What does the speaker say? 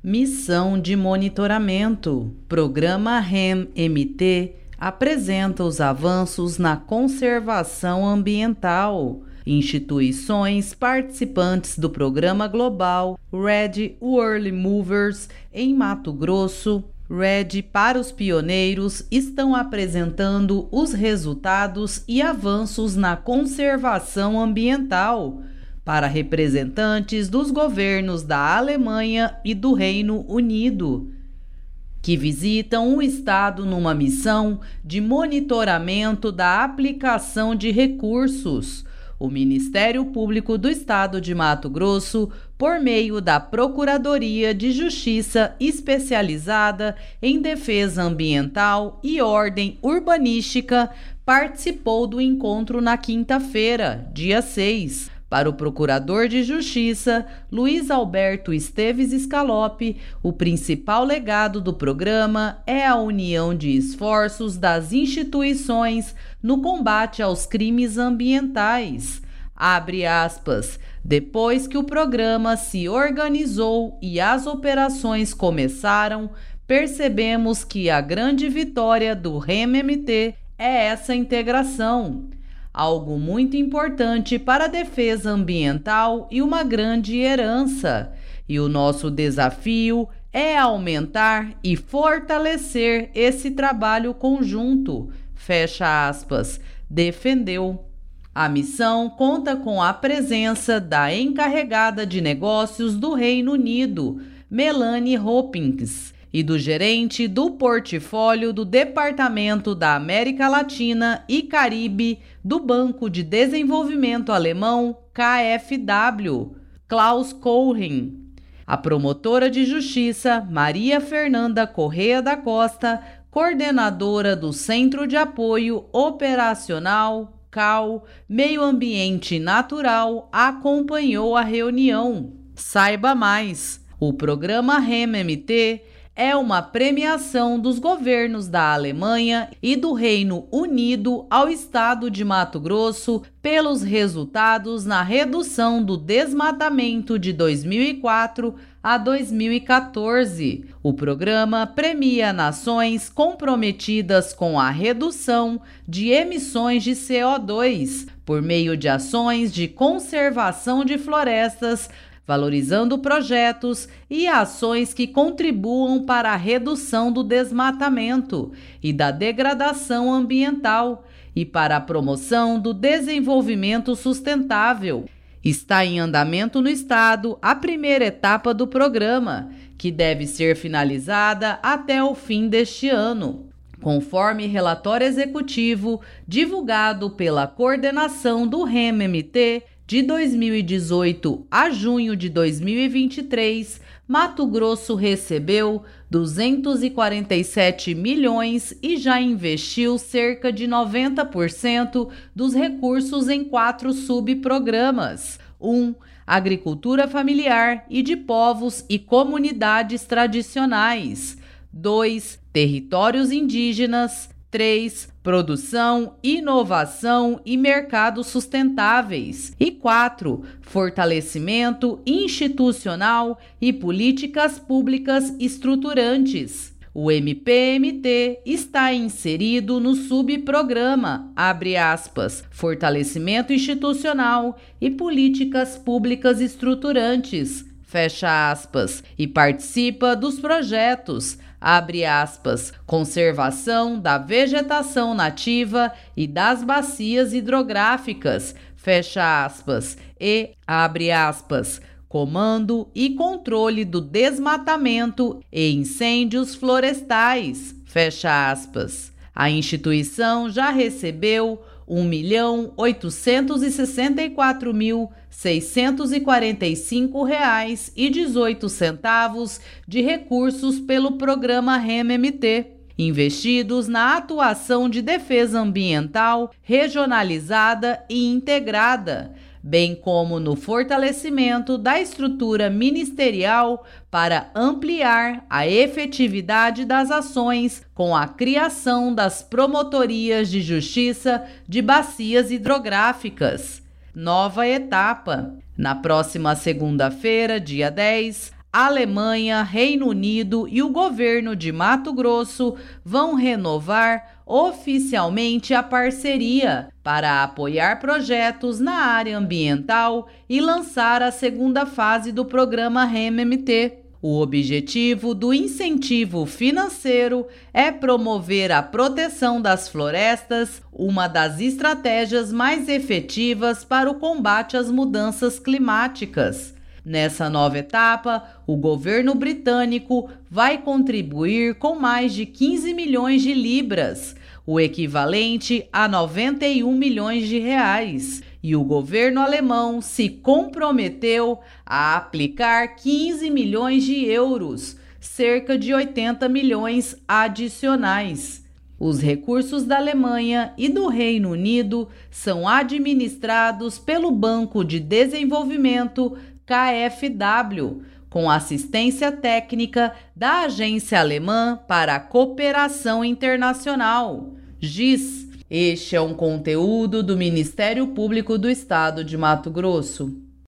Missão de monitoramento. Programa REM-MT apresenta os avanços na conservação ambiental. Instituições participantes do Programa Global RED Early Movers em Mato Grosso, RED para os pioneiros, estão apresentando os resultados e avanços na conservação ambiental para representantes dos governos da Alemanha e do Reino Unido, que visitam o estado numa missão de monitoramento da aplicação de recursos. O Ministério Público do Estado de Mato Grosso, por meio da Procuradoria de Justiça especializada em defesa ambiental e ordem urbanística, participou do encontro na quinta-feira, dia 6. Para o Procurador de Justiça, Luiz Alberto Esteves Scalopi, o principal legado do programa é a união de esforços das instituições no combate aos crimes ambientais. Abre aspas. Depois que o programa se organizou e as operações começaram, percebemos que a grande vitória do REM-MT é essa integração. Algo muito importante para a defesa ambiental e uma grande herança. E o nosso desafio é aumentar e fortalecer esse trabalho conjunto, fecha aspas, defendeu. A missão conta com a presença da encarregada de negócios do Reino Unido, Melanie Hopkins, e do gerente do portfólio do Departamento da América Latina e Caribe do Banco de Desenvolvimento Alemão, KfW, Klaus Kohlring. A promotora de justiça, Maria Fernanda Correa da Costa, coordenadora do Centro de Apoio Operacional, CAU, Meio Ambiente Natural, acompanhou a reunião. Saiba mais, o programa REM-MT é uma premiação dos governos da Alemanha e do Reino Unido ao estado de Mato Grosso pelos resultados na redução do desmatamento de 2004 a 2014. O programa premia nações comprometidas com a redução de emissões de CO2 por meio de ações de conservação de florestas, valorizando projetos e ações que contribuam para a redução do desmatamento e da degradação ambiental e para a promoção do desenvolvimento sustentável. Está em andamento no estado a primeira etapa do programa, que deve ser finalizada até o fim deste ano, conforme relatório executivo divulgado pela coordenação do REM-MT. De 2018 a junho de 2023, Mato Grosso recebeu 247 milhões e já investiu cerca de 90% dos recursos em 4 subprogramas. 1. Agricultura familiar e de povos e comunidades tradicionais. 2. Territórios indígenas. 3. Produção, inovação e mercados sustentáveis. E 4. Fortalecimento institucional e políticas públicas estruturantes. O MPMT está inserido no subprograma, abre aspas, Fortalecimento institucional e políticas públicas estruturantes, fecha aspas, e participa dos projetos, abre aspas, conservação da vegetação nativa e das bacias hidrográficas, fecha aspas, e, abre aspas, comando e controle do desmatamento e incêndios florestais, fecha aspas. A instituição já recebeu R$ 1.864.645,18 de recursos pelo programa REM-MT, investidos na atuação de defesa ambiental regionalizada e integrada, bem como no fortalecimento da estrutura ministerial para ampliar a efetividade das ações com a criação das promotorias de justiça de bacias hidrográficas. Nova etapa. Na próxima segunda-feira, dia 10, Alemanha, Reino Unido e o governo de Mato Grosso vão renovar oficialmente a parceria para apoiar projetos na área ambiental e lançar a segunda fase do programa REM-MT. O objetivo do incentivo financeiro é promover a proteção das florestas, uma das estratégias mais efetivas para o combate às mudanças climáticas. Nessa nova etapa, o governo britânico vai contribuir com mais de 15 milhões de libras, o equivalente a 91 milhões de reais. E o governo alemão se comprometeu a aplicar 15 milhões de euros, cerca de 80 milhões adicionais. Os recursos da Alemanha e do Reino Unido são administrados pelo Banco de Desenvolvimento KfW, com assistência técnica da Agência Alemã para a Cooperação Internacional, GIS. Este é um conteúdo do Ministério Público do Estado de Mato Grosso.